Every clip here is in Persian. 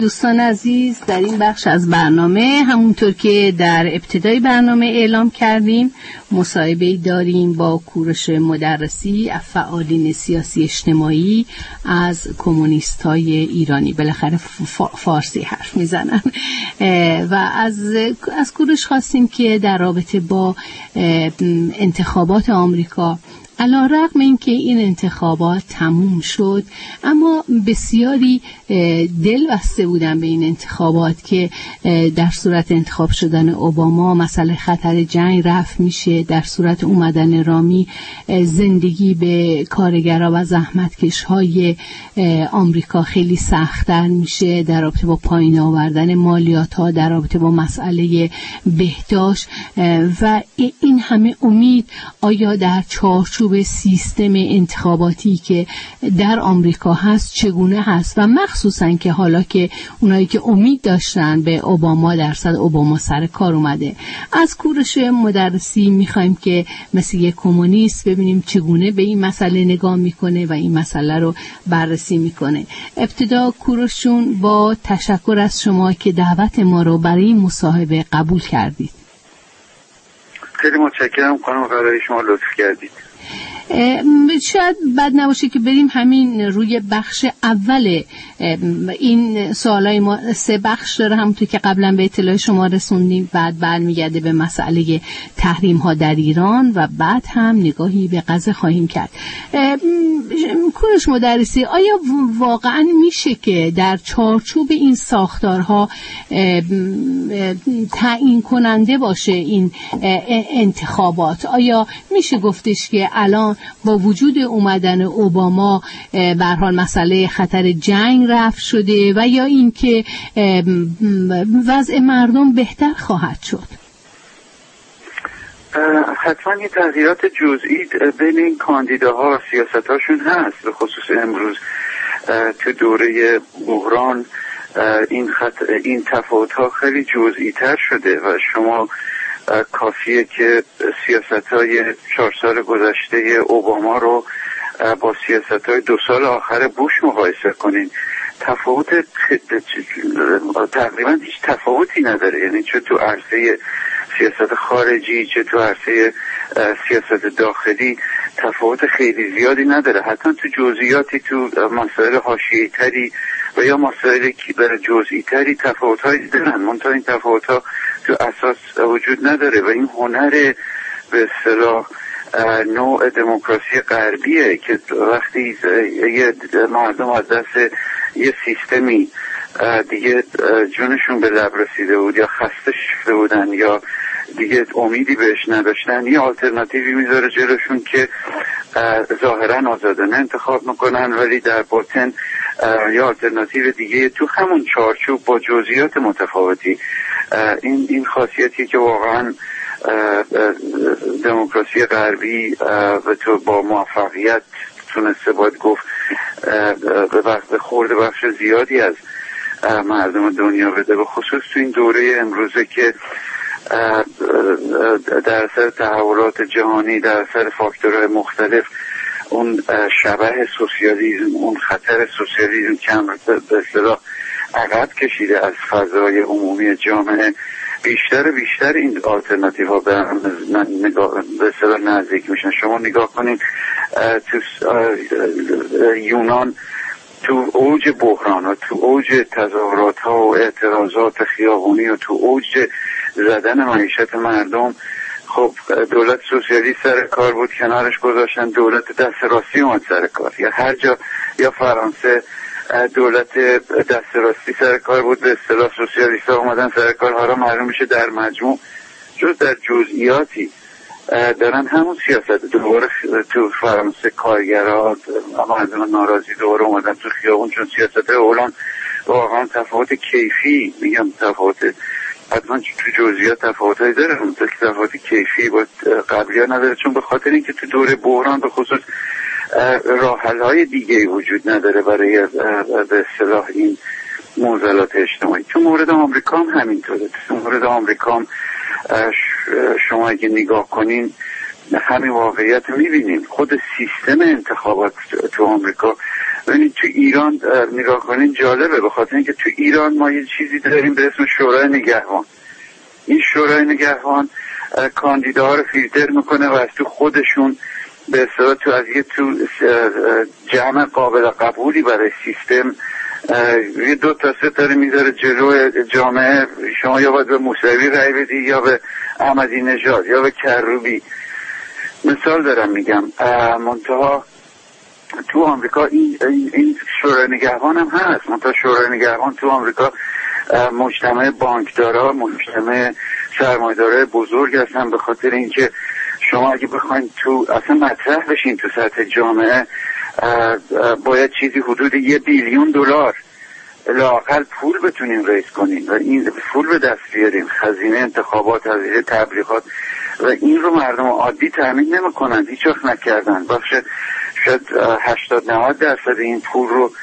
دوستان عزیز، در این بخش از برنامه همونطور که در ابتدای برنامه اعلام کردیم مصاحبه‌ای داریم با کوروش مدرسی، فعالین سیاسی اجتماعی از کمونیست‌های ایرانی. بالاخره فارسی حرف میزنن و از کوروش خواستیم که در رابطه با انتخابات آمریکا، علی‌رغم اینکه این انتخابات تموم شد اما بسیاری دل بسته بودن به این انتخابات که در صورت انتخاب شدن اوباما مسئله خطر جنگ رفع میشه، در صورت اومدن رامی زندگی به کارگرها و زحمتکش‌های آمریکا خیلی سخت‌تر میشه، در رابطه با پایین آوردن مالیات‌ها، در رابطه با مسئله بهداشت و این همه امید آیا در چارچوب سیستم انتخاباتی که در آمریکا هست چگونه هست و مخصوصا که حالا که اونایی که امید داشتن به اوباما درصد اوباما سر کار اومده. از کوروش مدرسی میخوایم که مثل یک کمونیست ببینیم چگونه به این مسئله نگاه میکنه و این مسئله رو بررسی میکنه. ابتدا کوروش جون با تشکر از شما که دعوت ما رو برای این مصاحبه قبول کردید. خیلی متشکرم خانم قراری، شما لطف کردید. شاید بد نباشه که بریم همین روی بخش اول این سوالای ما. 3 بخش داره همونطور که قبلا به اطلاع شما رسوندیم، بعد برمیگرده به مسئله تحریم ها در ایران و بعد هم نگاهی به غزه خواهیم کرد. کوروش مدرسی، آیا واقعا میشه که در چارچوب این ساختارها تعیین کننده باشه این انتخابات؟ آیا میشه گفتش که الان با وجود اومدن اوباما به هر حال مسئله خطر جنگ رفع شده و یا اینکه وضع مردم بهتر خواهد شد؟ حتما یه تغییرات جزئی بین این کاندیداها و سیاستاشون هست، به خصوص امروز تو دوره بحران این تفاوت‌ها خیلی جزئی تر شده و شما کافیه که سیاست‌های 4 سال گذشته اوباما رو با سیاست‌های 2 سال آخر بوش مقایسه کنین. تقریبا هیچ تفاوتی نداره، یعنی چه تو عرصه سیاست خارجی چه تو عرصه سیاست داخلی تفاوت خیلی زیادی نداره. حتی تو جزئیاتی، تو مسائل حاشیه‌ای تری و یا مسائل جزئی تری تفاوت‌هایی دارن، منتها این تفاوت‌ها تو اساس وجود نداره و این هنر به اصطلاح نوع دموکراسی غربیه که وقتی یه مردم از دست یه سیستمی دیگه جونشون به لب رسیده بود یا خسته شده بودن یا دیگه امیدی بهش نداشتن، یه آلترناتیوی میذاره جلوشون که ظاهرا آزادانه انتخاب میکنن ولی در باطن یا آلترناتیو دیگه تو همون چارچوب با جزئیات متفاوتی. این خاصیتی که واقعا دموکراسی غربی و تو با موفقیت تونسته باید گفت به خورد بخش زیادی از مردم دنیا بده، به خصوص تو این دوره امروزه که در اثر تحولات جهانی، در اثر فاکتورهای مختلف اون شبح سوسیالیسم، اون خطر سوسیالیسم کم به اصطلاح عقب کشیده از فضای عمومی جامعه. بیشتر این آلترناتیو ها به اصطلاح نزدیک میشن. شما نگاه کنید تو یونان، تو اوج بحران و تو اوج تظاهرات ها و اعتراضات خیابانی و تو اوج زدن معیشت مردم، خب دولت سوسیالیست سر کار بود، کنارش گذاشتن دولت دست راستی اومد سر کار. یا هر جا، یا فرانسه دولت دست راستی سر کار بود، به اصطلاح سوسیالیست ها اومدن سر کار. حالا معلوم میشه در مجموع جز در جزئیاتی دارن همون سیاست. دوباره تو فرانسه کارگرها مردم ناراضی دوباره اومدن تو خیابون، چون سیاست هولند واقعا تفاوت کیفی، میگم تفاوت حتما تو جزئیات تفاوتایی داره، تفاوت کیفی با قبلی‌ها نداره، چون به خاطر اینکه تو دوره بحران به خصوص راه‌حل‌های دیگه وجود نداره برای به اصطلاح این معضلات اجتماعی. تو مورد آمریکا هم همینطوره. تو مورد آمریکا هم شما اگه نگاه کنین همین واقعیت رو می‌بینیم. خود سیستم انتخابات تو آمریکا ببینید تو ایران نگاه کنین جالبه، به خاطر اینکه تو ایران ما یه چیزی داریم به اسم شورای نگهبان. این شورای نگهبان کاندیداها رو فیلتر میکنه و از تو خودشون به اصطلاح تو از یه تو جمع قابل قبولی برای سیستم یه 2 تا 3 تا میذاره جلو جامعه. شما یا باید به موسوی رای بدی یا به احمدی نژاد یا به کروبی. مثال دارم میگم. منتها تو آمریکا این شورای نگهبان هم هست. منتها شورای نگهبان تو آمریکا مجتمع بانکدارا، مجتمع سرمایه‌دارای بزرگ هستن، به خاطر اینکه شما اگه بخواید تو اصلا مطرح بشین تو سطح جامعه باید چیزی حدود $1 بیلیون لااقل پول بتونیم ریز کنیم و این پول به دست بیاریم، خزینه انتخابات، هزینه تبلیغات، و این رو مردم عادی تامین نمی‌کنن، هیچ وقت نکردن. باشه شاید 80-90% این پول رو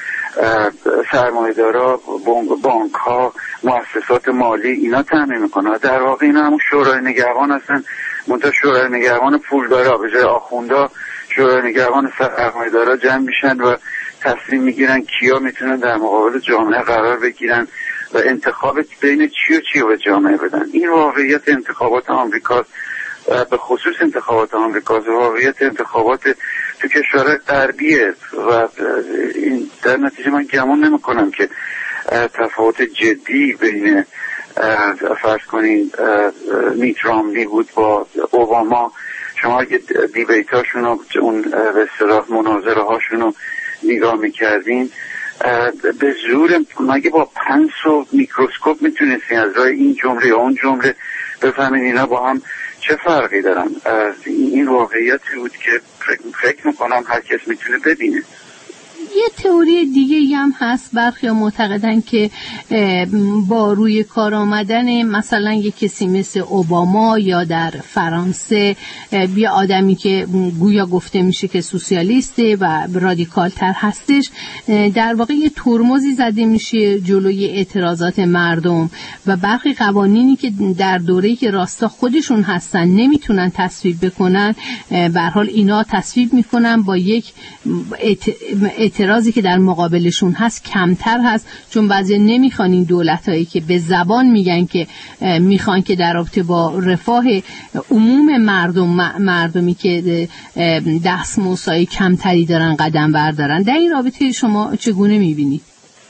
سرمایه‌دارا، بانک‌ها، مؤسسات مالی اینا تامین می‌کنن. در واقع اینا همون شورای نگهبان هستن، منتها شورای نگهبان پولدارا به جای آخوندا شورای نگهبان سرمایه‌دارا جمع میشن و تصمیم میگیرن کیا میتونن در مقابل جامعه قرار بگیرن و انتخاب بین چی و به جامعه بدن. این واقعیت انتخابات آمریکا، به خصوص انتخابات آمریکا، واقعیت انتخابات تو کشورهای غربیه و این در نتیجه من گمان نمی‌کنم که تفاوت جدی بین فرض کنین میت رامنی بود با اوباما. شما اگه دیبیتاشون و اون به اصطلاح مناظره هاشون رو نگاه میکردین به زور مگه با پنس و میکروسکوپ میتونستین از راه این جمله یا اون جمله بفهمین اینا با هم چه فرقی دارن. این واقعیتی بود که فکر میکنم هر کس میتونه ببینه. یه تئوری دیگه هم هست، برخی معتقدن که با روی کار آمدن مثلا یک کسی مثل اوباما یا در فرانسه یه آدمی که گویا گفته میشه که سوسیالیسته و رادیکال تر هستش، در واقع یه ترمزی زده میشه جلوی اعتراضات مردم و برخی قوانینی که در دوره‌ای که راستا خودشون هستن نمیتونن تصویب بکنن، به هر حال اینا تصویب میکنن با یک اعتراضی که در مقابلشون هست کمتر هست، چون بعضی نمیخوان این دولتایی که به زبان میگن که میخوان که در رابطه با رفاه عموم مردمی که دستمزدهای کمتری دارن قدم بردارن. در این رابطه شما چگونه میبینید؟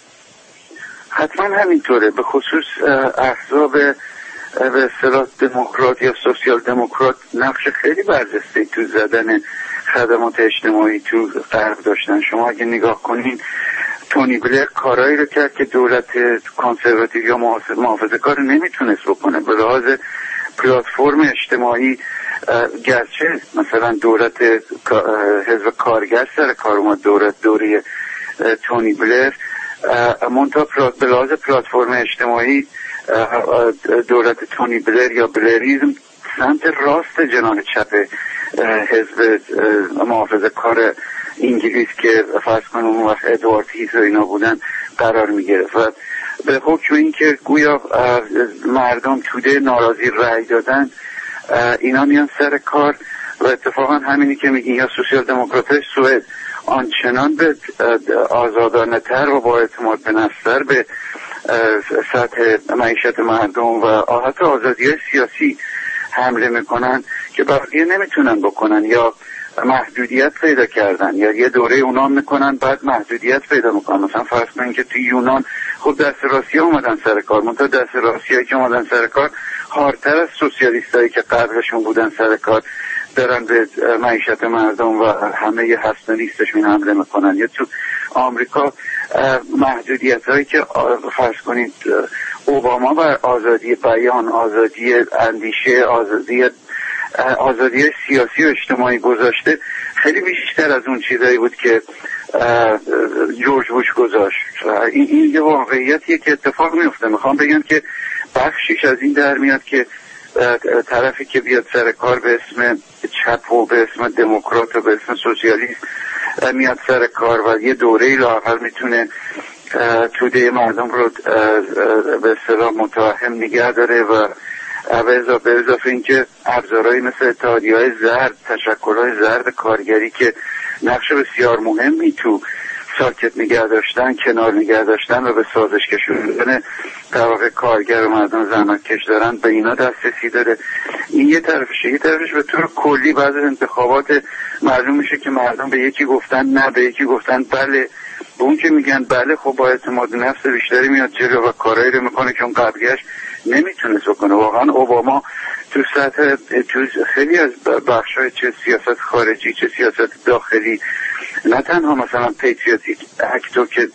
حتما همینطوره، به خصوص احزاب به اصطلاح دموکرات یا سوسیال دموکرات نقش خیلی برجسته تو زدن خدمات اجتماعی تو غرب داشتن. شما اگه نگاه کنین تونی بلر کارایی رو کرد که دولت کانسرواتیو یا محافظه‌کار نمیتونست بکنه. به لحاظ پلتفرم اجتماعی گرچه مثلا دولت حزب کارگر سر کار اومد دوره تونی بلر، منتها به لحاظ پلتفرم اجتماعی دولت تونی بلر یا بلریزم سمت راست جناح چپ حزب محافظه کار انگلیس که فرض کنم اون وقت ادوارد هیس و اینا بودن قرار میگرفت و به حکم این که گویا مردم توده ناراضی رأی دادن اینا میان سر کار و اتفاقا همینی که میگین یا سوسیال دموکرات‌های سوئد آنچنان به آزادانه تر و با اعتماد به نفس به سطح معیشت مردم و حتی آزادی‌های سیاسی حمله میکنن که بقیه نمیتونن بکنن یا محدودیت پیدا کردن یا یه دوره اونا میکنن بعد محدودیت پیدا میکنن. مثلا فرض کنین که توی یونان خب دست راستی اومدن سر کار، منتها دست راستی که اومدن سر کار هارتر از سوسیالیستایی که قبلشون بودن سر کار دارن به معیشت مردم و همه هست و نیستشون حمله میکنن. یا تو آمریکا محدودیت هایی که فرض کنید اوباما بر آزادی بیان، آزادی اندیشه، آزادی سیاسی و اجتماعی گذاشته خیلی بیشتر از اون چیزایی بود که جورج بوش گذاشت. این یه واقعیتیه که اتفاق میفته. میخوام بگم که بخشیش از این در میاد که طرفی که بیاد سر کار به اسم چپ و به اسم دموکرات و به اسم سوسیالیست میاد سر کار و یه دوره‌ای لااقل میتونه توده مردم رو به اصطلاح متوهم نگه داره و به اضافه اینکه ابزارهایی مثل اتحادیه‌های زرد، تشکل‌های زرد کارگری که نقش بسیار مهمی تو ساکت نگه داشتن، کنار نگه داشتن و به سازش کشوندن طبقه کارگر و مردم زحمتکش دارن، به اینا دسترسی داره. این یه طرفشه. یه طرفش به طور کلی بعد از انتخابات معلوم میشه که مردم به یکی گفتن نه، به یکی گفتن بله. به اون که میگن بله خب با اعتماد نفس بیشتری میاد جلو و کارایی رو میکنه که اون قبلیش نمیتونست بکنه. واقعا اوباما تو خیلی از بخشای چه سیاست خارجی چه سیاست داخلی، نه تنها مثلا پیتریوتیک اکتو که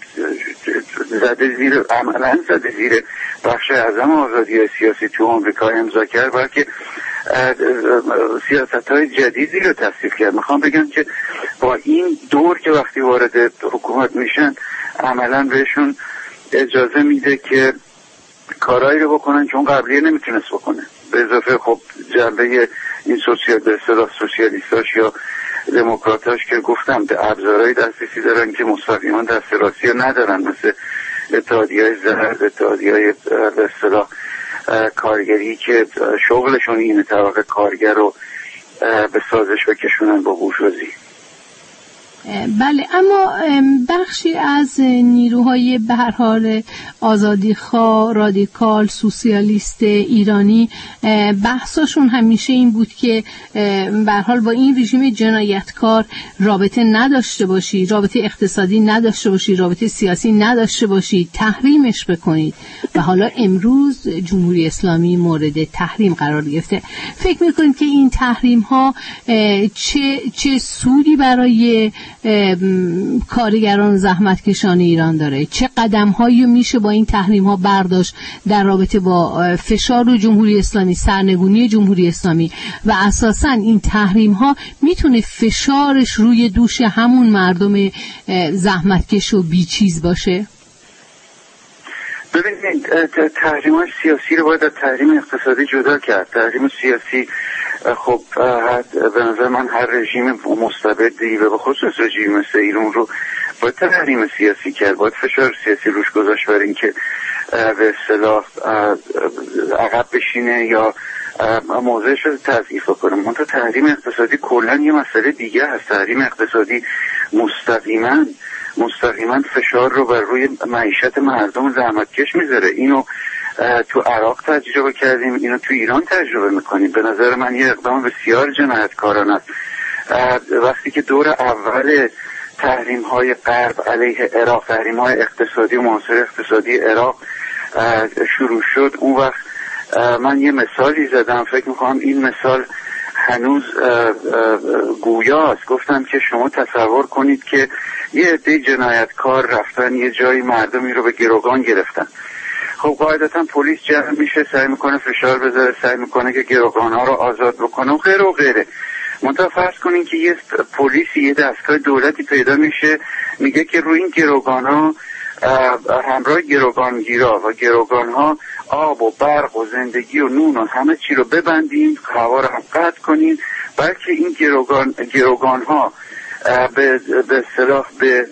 عملا زده زیر بخش اعظم آزادی سیاسی تو آمریکا امضا کرد، بلکه سیاست‌های جدیدی رو تصدیق کرد. میخوام بگم که با این دور که وقتی وارد حکومت میشن عملا بهشون اجازه میده که کارهایی رو بکنن که اون قبلیه نمیتونست بکنه. به اضافه خب جنبه این سوسیالیستاش یا دموکراتاش که گفتم به ابزارهای دسترسی دارن که مستقیما دست راستی ندارن، مثل اتحادیه‌های زرد، اتحادیه‌های به اصطلاح کارگری که شغلشون اینه طبقه کارگر رو به سازش بکشونن با بورژوازی. بله، اما بخشی از نیروهای به هر حال آزادیخواه، رادیکال، سوسیالیست ایرانی بحثشون همیشه این بود که به هر حال با این رژیم جنایتکار رابطه نداشته باشی، رابطه اقتصادی نداشته باشی، رابطه سیاسی نداشته باشی، تحریمش بکنید. و حالا امروز جمهوری اسلامی مورد تحریم قرار گرفته. فکر میکنید که این تحریم ها چه سودی برای کارگران زحمتکشان ایران داره؟ چه قدم هایی میشه با این تحریم ها برداشت در رابطه با فشار رو جمهوری اسلامی، سرنگونی جمهوری اسلامی و اساساً این تحریم ها میتونه فشارش روی دوش همون مردم زحمتکش و بیچیز باشه؟ ببینید تحریم سیاسی رو باید از تحریم اقتصادی جدا کرد. تحریم سیاسی خب به نظر من هر رژیم مستبدی و به خصوص رژیم مثل ایران رو باید تحریم سیاسی کرد، باید فشار سیاسی روش گذاشت برای اینکه به اصطلاح عقب بشینه یا موضعش رو تضعیف کنه. منتها تحریم اقتصادی کلا یه مسئله دیگه هست. تحریم اقتصادی مستقیما فشار رو بر روی معیشت مردم زحمتکش میذاره. اینو تو عراق تجربه کردیم، اینو تو ایران تجربه میکنیم. به نظر من یه اقدام بسیار جنایتکارانه است. وقتی که دور اول تحریم های غرب علیه عراق، تحریم های اقتصادی و معاصر اقتصادی عراق شروع شد، اون وقت من یه مثالی زدم، فکر میکنم این مثال هنوز گویاست. گفتم که شما تصور کنید که یه عده جنایتکار رفتن یه جایی مردمی رو به گروگان گرفتن. خب قاعدتا پلیس جمع میشه، سعی میکنه فشار بذاره، سعی میکنه که گروگان‌ها رو آزاد بکنه و غیره و غیره. منتها فرض کنین که یه پلیسی، یه دستگاه دولتی پیدا میشه میگه که روی این گروگان‌ها همراه گروگانگیرا و گروگان‌ها آب و برق و زندگی و نون و همه چی رو ببندیم، هوا رو هم قطع کنیم، بلکه این گروگان‌ها به اصطلاح به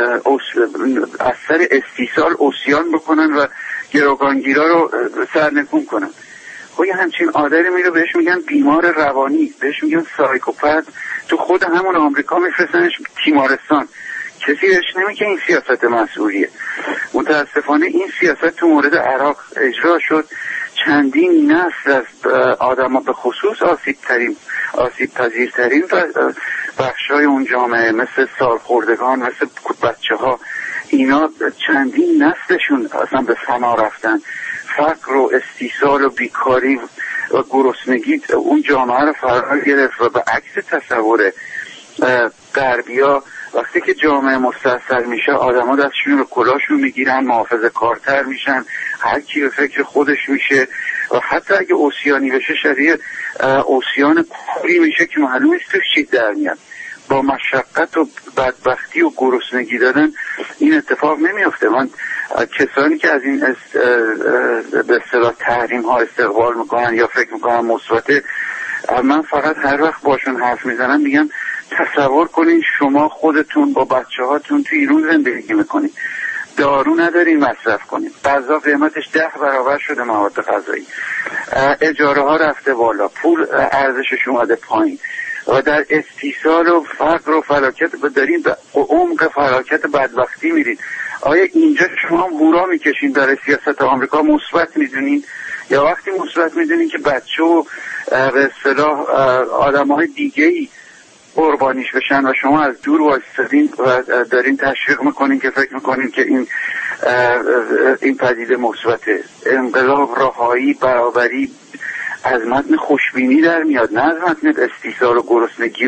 اثر استیصال عصیان بکنن و گروگانگیرا رو سرنگون کنن. خب یه همچین آدمی میره بهش میگن بیمار روانی، بهش میگن سایکوپت. تو خود همون آمریکا میفرستنش تیمارستان. کسی بهش نمیگه این سیاست مسئولیه. متاسفانه این سیاست تو مورد عراق اجرا شد. چندین نسل از آدم ها به خصوص آسیب پذیرترین بخشای اون جامعه مثل سالخوردگان، مثل بچه ها، اینا چندین نسلشون اصلا به فنا رفتن. فقر و استیصال و بیکاری و گرسنگی اون جامعه رو فرا گرفت و به عکس تصور غربیا وقتی که جامعه مستحصل میشه آدم ها دستشون رو کلاشون میگیرن، محافظه کارتر میشن، هر کی به فکر خودش میشه و حتی اگه اوسیانی بشه شبیه اوسیان کوری میشه که معلوم نیست توش چی در میاد. با مشقت و بدبختی و گرسنگی دادن این اتفاق نمیافته. من کسانی که از این به اصطلاح تحریم ها استقبال میکنن یا فکر میکنن مثبته، من فقط هر وقت باشون حرف میزنم میگم تصور کنین شما خودتون با بچه هاتون توی ایران زندگی میکنین، دارو ندارین مصرف کنین، غذا قیمتش 10 برابر شده، مواد غذایی، اجاره ها رفته بالا، پول ارزشش اومده پایین، و در استیصال و فقر و فلاکت دارین به عمق فلاکت بدبختی میرید. آیا اینجا شما هورا میکشین در سیاست آمریکا مثبت میدونین، یا وقتی مثبت میدونین که بچه و به اصطلاح آدم‌های دیگه‌ای قربانیش بشن و شما از دور وایستادین و دارین تشویق میکنین که فکر میکنین که این پدیده مثبته؟ انقلاب، رهایی، برابری از متن خوشبینی در میاد، نه از متن استیصال و گرسنگی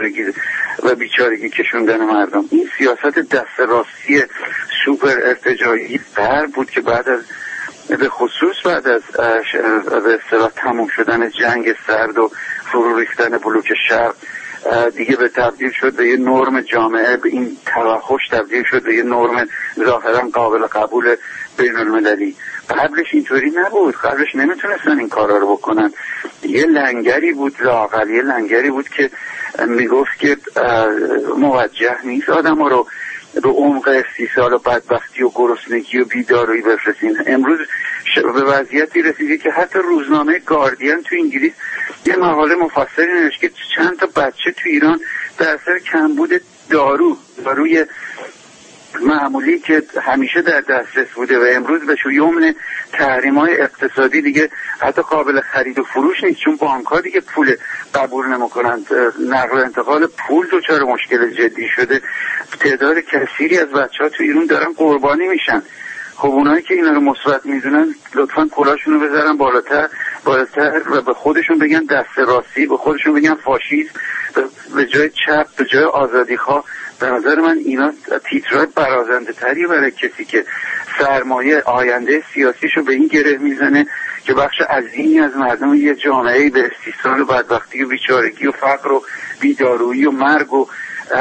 و بیچارگی کشوندن مردم. این سیاست دست راستی سوپر ارتجاعی بود که بعد از به خصوص بعد از به اصطلاح تموم شدن جنگ سرد و فرو ریختن بلوک شرق دیگه به تبدیل شد به یه نرم جامعه، به این توحش تبدیل شد به یه نرم ظاهرا قابل قبول بین المللی. قبلش اینطوری نبود، قبلش نمیتونستن این کارا رو بکنن. یه لنگری بود، لااقل یه لنگری بود که میگفت که موجه نیست آدم ها رو به عمق استیصال و بدبختی و گرسنگی و بیدارویی بفرستین. امروز به وضعیتی رسیده که حتی روزنامه گاردین تو انگلیس یه مقاله مفصلی نوشت که چند تا بچه تو ایران در اثر کمبود داروی معمولی که همیشه در دسترس بوده و امروز به یمن تحریم‌های اقتصادی دیگه حتی قابل خرید و فروش نیست، چون بانک‌ها دیگه پول قبول نمی‌کنن، نقل و انتقال پول دچار مشکل جدی شده. تعداد کثیری از بچه‌ها تو ایران دارن قربانی میشن. خب اونایی که اینا رو مثبت میدونن لطفاً کلاشون رو بذارن بالاتر و به خودشون بگن دست راستی، به خودشون بگن فاشیست، به جای چپ، به جای آزادیخواه. به نظر من اینا تیترهای برازنده تری برای کسی که سرمایه آینده سیاسیشو به این گره میزنه که بخش عظیمی از مردم یه جامعه به استیصال و بدبختی و بیچارگی و فقر و بیدارویی و مرگ و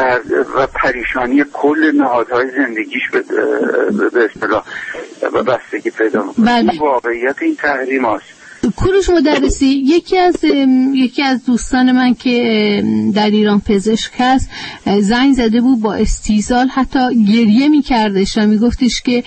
پریشانی کل نهادهای زندگیش به اصطلاح بستگی پیدا میکنه. این واقعیت این تحریم هاست. کوروش مدرسی، یکی از دوستان من که در ایران پزشک هست زنگ زده بود با استیصال، حتی گریه میکردش و میگفتش که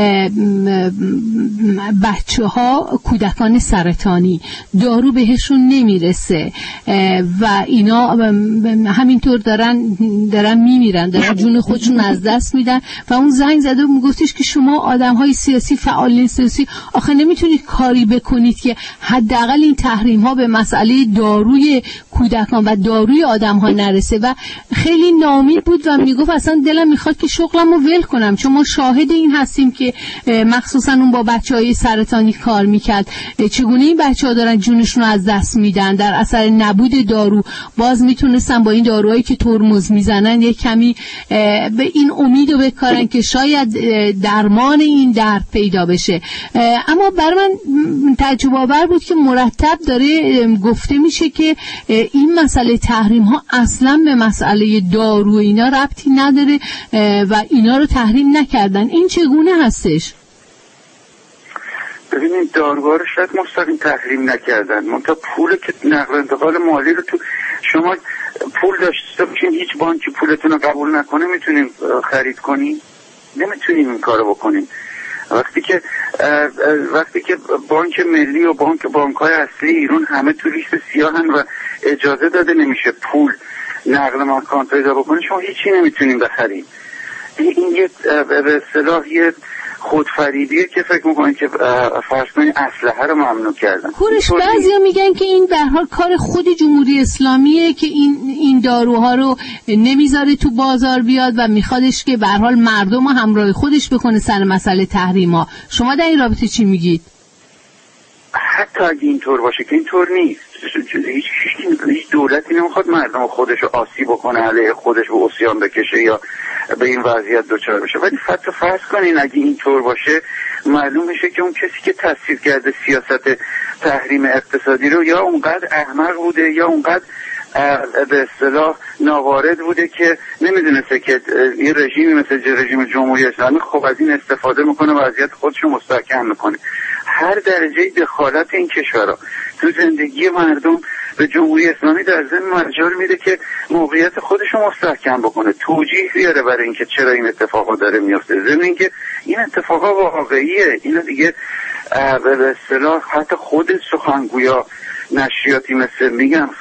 بچه ها کودکان سرطانی دارو بهشون نمیرسه و اینا همینطور دارن میمیرن، دارن جون خودشون از دست میدن. و اون زنگ زده بود میگفتش که شما آدم های سیاسی، فعالین سیاسی، آخه نمیتونید کاری بکنید که حداقل این تحریم ها به مسئله داروی کودکان و داروی آدم ها نرسه. و خیلی ناامید بود و میگفت اصلا دلم میخواد که شغلمو ول کنم، چون ما شاهد این هستیم که مخصوصا اون با بچهای سرطانی کار میکرد چگونه این بچه‌ها دارن جونشون رو از دست میدن در اثر نبود دارو. باز میتونستن با این داروهایی که ترمز میزنن یک کمی به این امیدو بکارن که شاید درمان این درد پیدا بشه. اما برای من تعجب آور بود که مرتب داره گفته میشه که این مسئله تحریم ها اصلا به مسئله دارو اینا ربطی نداره و اینا رو تحریم نکردن. این چگونه هستش؟ ببینید داروها رو شاید مستقیم تحریم نکردن، منتها پول که نقل و انتقال مالی رو تو شما پول داشته باشین هیچ بانکی پولتون رو قبول نکنه میتونین خرید کنین؟ نمیتونین این کارو بکنین. وقتی که بانک ملی و بانک‌های اصلی ایران همه تو لیست سیاهن و اجازه داده نمیشه پول نقل مکان پیدا بکنه، شما هیچی نمیتونین بخرید. این یه به اصطلاح یه خودفریبیه که فکر میکنن که فرض کنین اسلحه رو ممنوع کردن. کوروش بعضیا میگن که این به هر حال کار خود جمهوری اسلامیه که این داروها رو نمیذاره تو بازار بیاد و میخوادش که به هر حال مردم رو همراه خودش بکنه سر مسئله تحریما. شما در این رابطه چی میگید؟ حتی اگه اینطور باشه که اینطور نیست، هیچ دولتی نمیخواد مردم خودش رو آسیب بکنه، علیه خودش به عصیان بکشه یا به این وضعیت دچار بشه. ولی فرض کنین اگه اینطور باشه معلوم میشه که اون کسی که تصویب کرده سیاست تحریم اقتصادی رو یا اونقدر احمق بوده یا اونقدر به اصطلاح ناوارد بوده که نمیدونسته که یه رژیمی مثل رژیم جمهوری اسلامی خب از این استفاده میکنه و وضعیت خودش رو مستحکم میکنه. هر درجه دخالت این کشورها تو زندگی مردم به جمهوری اسلامی در ضمن مجال میده که موقعیت خودش رو مستحکم بکنه، توجیه بیاره برای اینکه چرا این اتفاقا داره میفته. ضمن اینکه این اتفاقا واقعیه، اینا دیگه به اصطلاح حتی خود سخنگویا نشریاتی مثل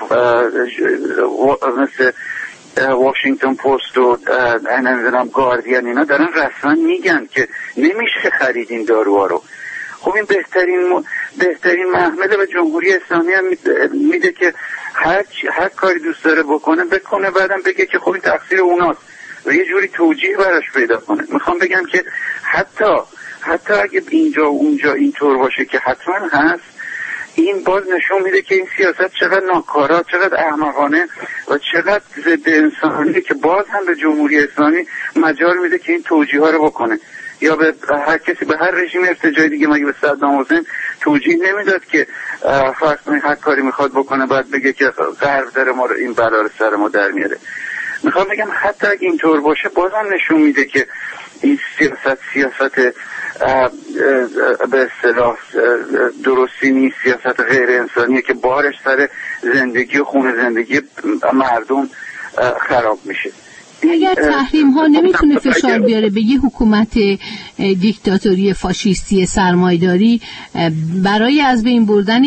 مثل واشنگتن پست و نمیدونم گاردین اینا دارن رسما میگن که نمیشه خرید این داروها رو. خب این بهترین محمله به جمهوری اسلامی هم میده که هر کاری دوست داره بکنه بعدم بگه که خب این تقصیر اوناست و یه جوری توجیه براش پیدا کنه. میخوام بگم که حتی اگه اینجا و اونجا اینطور باشه که حتما هست، این باز نشون میده که این سیاست چقدر ناکارا، چقدر احمقانه و چقدر ضد انسانیه که باز هم به جمهوری اسلامی مجال میده که این توجیه ها رو بکنه. یا به هر کسی، به هر رژیم ارتجاعی دیگه، مگه به صدام حسین توجیه نمیداد که فرض کنید هر کاری میخواد بکنه بعد بگه که غرب داره ما رو این بلا رو سر ما در میاره. میخوام بگم حتی اگه اینطور باشه بازم نشون میده که این سیاست به اصطلاح درستی نیست، سیاست غیر انسانیه که بارش سر زندگی و خون زندگی مردم خراب میشه. اگر تحریم ها نمیتونه فشار بیاره به یه حکومت دیکتاتوری فاشیستی سرمایه‌داری، برای از بین بردن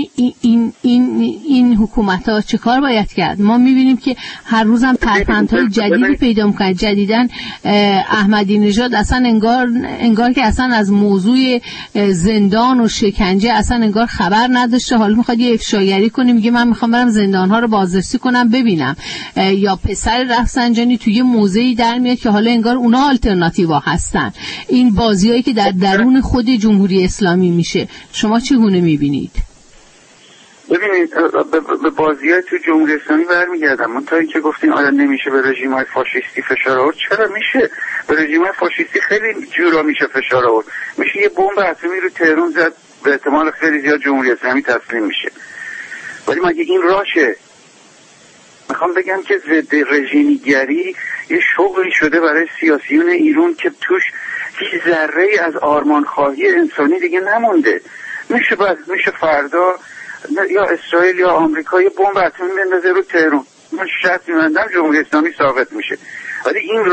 این حکومت ها چه کار باید کرد؟ ما میبینیم که هر روزم ترفندهای جدیدی پیدا میکنه. جدیدن احمدی نژاد اصلا انگار که اصلا از موضوع زندان و شکنجه اصلا انگار خبر نداشته، حالا میخواد یه افشاگری کنه، میگه من میخوام برم زندان ها رو بازرسی کنم ببینم. یا پسر رفسنجانی توی موضعی در میاد که حالا انگار اونا آلترناتیوا هستن. این بازیایی که در درون خود جمهوری اسلامی میشه، شما چگونه میبینید؟ ببینید به بازیای تو جمهوری اسلامی برمیگردم. من تا اینکه گفتین آیا نمیشه به رژیم‌های فاشیستی فشار آورد، چرا میشه؟ به رژیم‌های فاشیستی خیلی جورا میشه فشار آورد. میشه یه بمب اتمی رو تهران زد، به احتمال خیلی زیاد جمهوری اسلامی تسلیم میشه. ولی مگه این راشه؟ میخوام بگم که ضد رژیمیگری یه شغلی شده برای سیاسیون ایران که توش هیچ ذره‌ای از آرمانخواهی انسانی دیگه نمونده. میشه فردا یا اسرائیل یا آمریکا یه بمب اتمی بندازه رو تهران، من شرط می‌بندم جمهوری اسلامی ساقط میشه. ولی این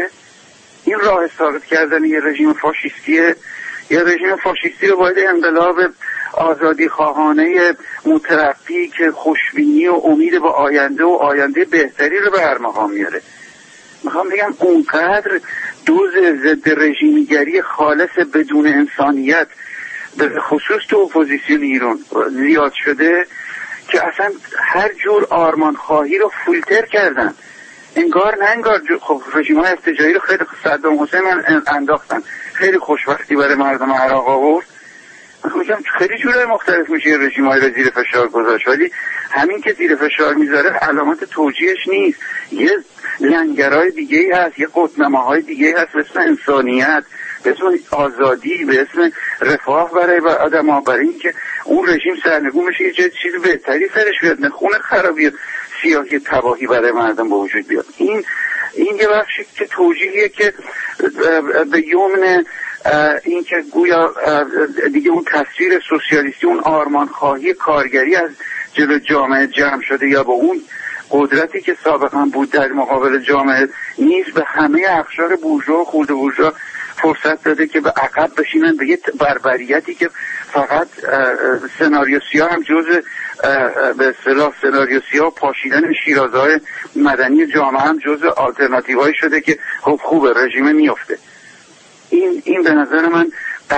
راه ساقط کردن یه رژیم فاشیستیه. یه رژیم فاشیستی رو باید انقلاب آزادی خواهانه مترقی که خوشبینی و امید به آینده بهتری رو به ارمغان میاره. میخوام بگم اونقدر دوز ضد رژیمیگری خالص بدون انسانیت به خصوص تو اپوزیسیون ایران زیاد شده که اصلا هر جور آرمان خواهی رو فیلتر کردن. انگار خب رژیم‌های ارتجاعی رو خیلی صدام حسین انداختن، خیلی خوشبختی برای مردم عراق آورد. میگم خیلی جورای مختلف میشه رژیم‌های رو زیر فشار گذاشت، ولی همین که زیر فشار میذاره علامت توجیهش نیست. یه لنگرهای دیگه‌ای هست، یه قطب‌نماهای دیگه‌ای هست به اسم انسانیت، به اسم آزادی، به اسم رفاه برای آدم‌ها، برای اینکه اون رژیم سرنگون بشه یه چیز بهتری سرش بیاد، نه خون خرابی سیاسی تباهی برای مردم به وجود بیاد. این یه بخشی که توجیهیه که به یمن این که گویا دیگه اون تصویر سوسیالیستی، اون آرمانخواهی کارگری از جلو جامعه جمع شده یا با اون قدرتی که سابقا بود در مقابل جامعه نیز به همه اقشار بورژوا و خرد بورژوا فرصت داده که به عقب بشینن به یه بربریتی که فقط سناریو سیاه هم جز به اصطلاح سناریو سیاه پاشیدن شیرازه‌های مدنی جامعه هم جز آلترناتیوهای شده که خب خوبه رژیم میفته. این به نظر من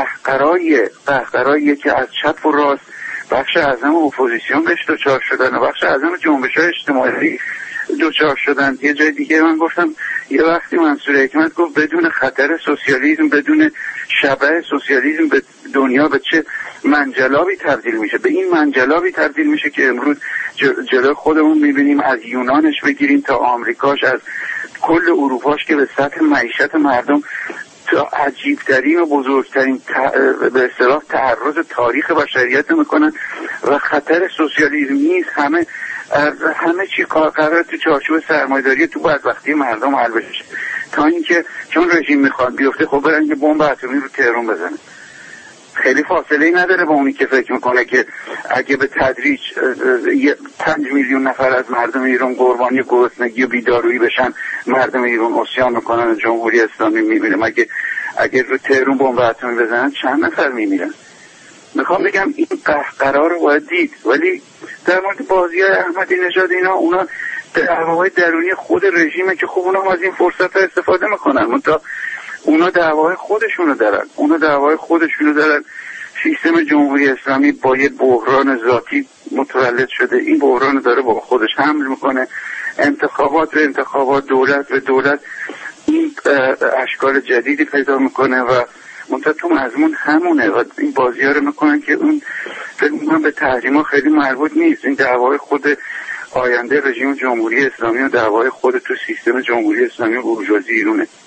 قهقراییه که از چپ و راست بخش اعظم اپوزیسیون بهش دوچار شدن و بخش اعظم جنبش‌های اجتماعی دوچار شدن. یه جای دیگه من گفتم یه وقتی منصور حکمت گفت بدون خطر سوسیالیسم، بدون شبح سوسیالیسم به دنیا به چه منجلابی تبدیل میشه. به این منجلابی تبدیل میشه که امروز جلو خودمون میبینیم، از یونانش بگیریم تا آمریکاش، از کل اروپاش که به سطح معیشت مردم تا عجیبترین و بزرگترین به اصطلاح تعرض تاریخ بشریت میکنن و خطر سوسیالیسم نیست. همه چی قراره تو چارچوب سرمایه‌داری تو بدبختی مردم حل بشه، تا اینکه چون رژیم میخواد بیفته خب برن که بمب اتمی رو تهران بزنه. خیلی فاصله ای نداره با اونی که فکر میکنه که اگه به تدریج 5 میلیون نفر از مردم ایران قربانی گرسنگی و بیدارویی بشن، مردم ایران عصیان میکنن و جمهوری اسلامی میمیره. اگه رو تهران بمب اتمی بزنن چند نفر میمیرن؟ میخوام بگم این قرار رو باید دید، ولی در مورد بازی‌های احمدی نژاد اینا، اونا دعواهای درونی خود رژیمه که خب اونا از این فرصت استفاده میکنن. منتها اونا دعواهای خودشونو دارن. سیستم جمهوری اسلامی با یه بحران ذاتی متولد شده، این بحران داره با خودش حمل میکنه. انتخابات، دولت به دولت این اشکال جدیدی پیدا میکنه و منتها تو مضمون همونه و این بازی‌ها رو میکنن که اون فکر به تحریم‌ها خیلی مربوط نیست. این دعوای خود آینده رژیم جمهوری اسلامی و دعوای خود تو سیستم جمهوری اسلامی و بورژوازی ایرونه.